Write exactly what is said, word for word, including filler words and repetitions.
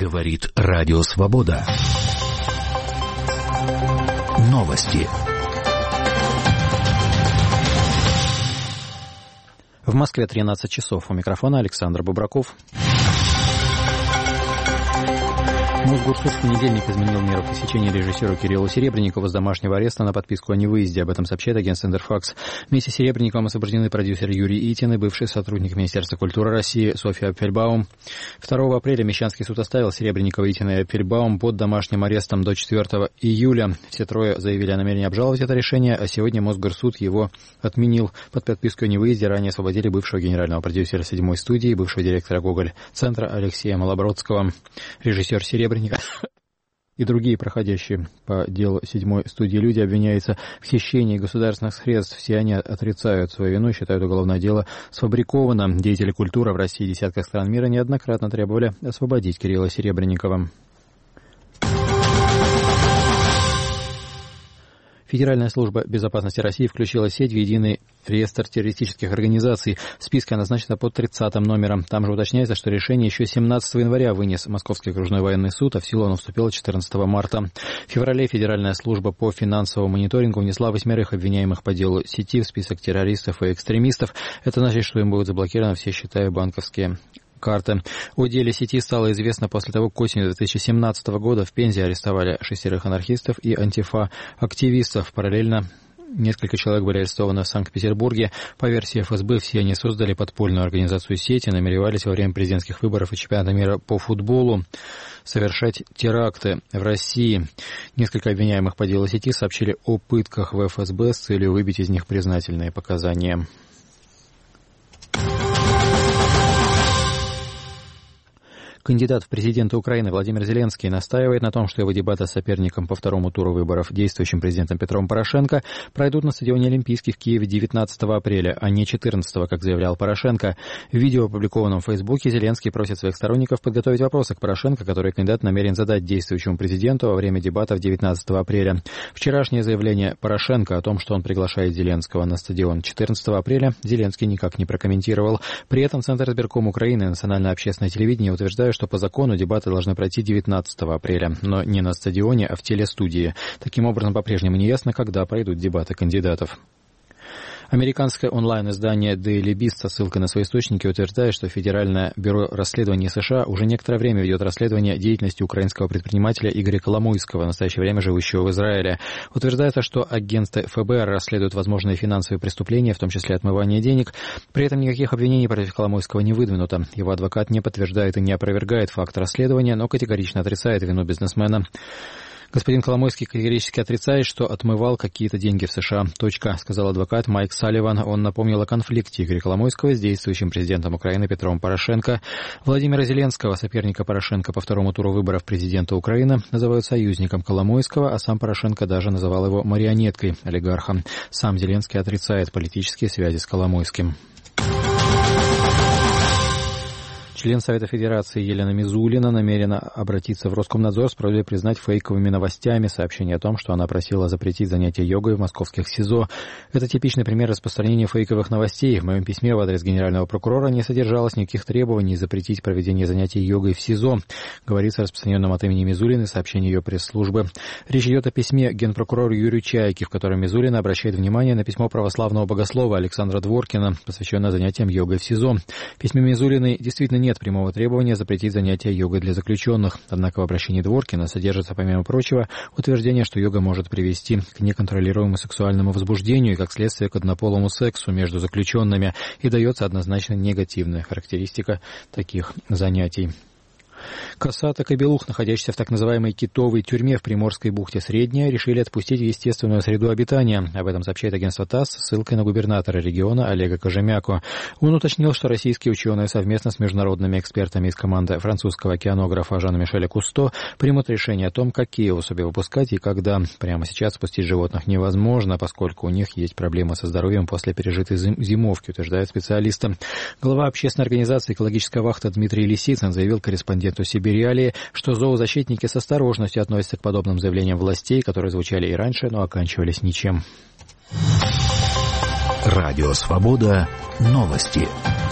Говорит Радио Свобода. Новости. В Москве тринадцать часов. У микрофона Александр Бубраков. Мосгорсуд в понедельник изменил меру пресечения режиссеру Кириллу Серебренникову с домашнего ареста на подписку о невыезде. Об этом сообщает агентство «Интерфакс». Вместе с Серебренниковым освобождены продюсер Юрий Итин и бывший сотрудник Министерства культуры России Софья Апфельбаум. второго апреля Мещанский суд оставил Серебренникова, Итина и Апфельбаум под домашним арестом до четвёртого июля. Все трое заявили о намерении обжаловать это решение, а сегодня Мосгорсуд его отменил. Под подписку о невыезде ранее освободили бывшего генерального продюсера седьмой студии, бывшего директора Гоголь-центра Алексея Малобродского. Режиссер Серебренников и другие проходящие по делу седьмой студии люди обвиняются в хищении государственных средств. Все они отрицают свою вину и считают уголовное дело сфабрикованным. Деятели культуры в России и десятках стран мира неоднократно требовали освободить Кирилла Серебренникова. Федеральная служба безопасности России включила сеть в единый реестр террористических организаций. В списке она значена под тридцатым номером. Там же уточняется, что решение еще семнадцатого января вынес Московский окружной военный суд, а в силу оно вступило четырнадцатого марта. В феврале Федеральная служба по финансовому мониторингу внесла восьмерых обвиняемых по делу сети в список террористов и экстремистов. Это значит, что им будут заблокированы все счета и банковские карты. О деле сети стало известно после того, как к осени две тысячи семнадцатого года в Пензе арестовали шестерых анархистов и антифа-активистов. Параллельно несколько человек были арестованы в Санкт-Петербурге. По версии эф эс бэ, все они создали подпольную организацию сети, намеревались во время президентских выборов и чемпионата мира по футболу совершать теракты в России. Несколько обвиняемых по делу сети сообщили о пытках в эф эс бэ с целью выбить из них признательные показания. Кандидат в президенты Украины Владимир Зеленский настаивает на том, что его дебаты с соперником по второму туру выборов, действующим президентом Петром Порошенко, пройдут на стадионе Олимпийский в Киеве девятнадцатого апреля, а не четырнадцатого, как заявлял Порошенко. В видео, опубликованном в Фейсбуке, Зеленский просит своих сторонников подготовить вопросы к Порошенко, которые кандидат намерен задать действующему президенту во время дебатов девятнадцатого апреля. Вчерашнее заявление Порошенко о том, что он приглашает Зеленского на стадион четырнадцатого апреля, Зеленский никак не прокомментировал. При этом Центр избирком Украины и Национальное общественное телевидение утверждают, что по закону дебаты должны пройти девятнадцатого апреля, но не на стадионе, а в телестудии. Таким образом, по-прежнему не ясно, когда пройдут дебаты кандидатов. Американское онлайн-издание Daily Beast со ссылкой на свои источники утверждает, что Федеральное бюро расследований США уже некоторое время ведет расследование деятельности украинского предпринимателя Игоря Коломойского, в настоящее время живущего в Израиле. Утверждается, что агенты эф бэ эр расследуют возможные финансовые преступления, в том числе отмывание денег. При этом никаких обвинений против Коломойского не выдвинуто. Его адвокат не подтверждает и не опровергает факт расследования, но категорично отрицает вину бизнесмена. Господин Коломойский категорически отрицает, что отмывал какие-то деньги в США. Точка, сказал адвокат Майк Салливан. Он напомнил о конфликте Игоря Коломойского с действующим президентом Украины Петром Порошенко. Владимира Зеленского, соперника Порошенко по второму туру выборов президента Украины, называют союзником Коломойского, а сам Порошенко даже называл его марионеткой олигарха. Сам Зеленский отрицает политические связи с Коломойским. Член Совета Федерации Елена Мизулина намерена обратиться в Роскомнадзор с просьбой признать фейковыми новостями сообщение о том, что она просила запретить занятия йогой в московских СИЗО. Это типичный пример распространения фейковых новостей. В моем письме в адрес генерального прокурора не содержалось никаких требований запретить проведение занятий йогой в СИЗО, говорится в распространенном от имени Мизулиной сообщении ее пресс-службы. Речь идет о письме генпрокурору Юрию Чайке, в котором Мизулина обращает внимание на письмо православного богослова Александра Дворкина, посвященное занятиям йогой в СИЗО. В письме Мизулиной действительно нет прямого требования запретить занятия йогой для заключенных. Однако в обращении Дворкина содержится, помимо прочего, утверждение, что йога может привести к неконтролируемому сексуальному возбуждению и, как следствие, к однополому сексу между заключенными, и дается однозначно негативная характеристика таких занятий. Косаток и белух, находящихся в так называемой китовой тюрьме в Приморской бухте Средняя, решили отпустить в естественную среду обитания. Об этом сообщает агентство ТАСС с ссылкой на губернатора региона Олега Кожемяку. Он уточнил, что российские ученые совместно с международными экспертами из команды французского океанографа Жана-Мишеля Кусто примут решение о том, какие особи выпускать и когда. Прямо сейчас спустить животных невозможно, поскольку у них есть проблемы со здоровьем после пережитой зимовки, утверждают специалисты. Глава общественной организации «Экологическая вахта» Дмитрий Лисицын заявил корреспонденту Сибириалии, что зоозащитники с осторожностью относятся к подобным заявлениям властей, которые звучали и раньше, но оканчивались ничем. Радио «Свобода». Новости.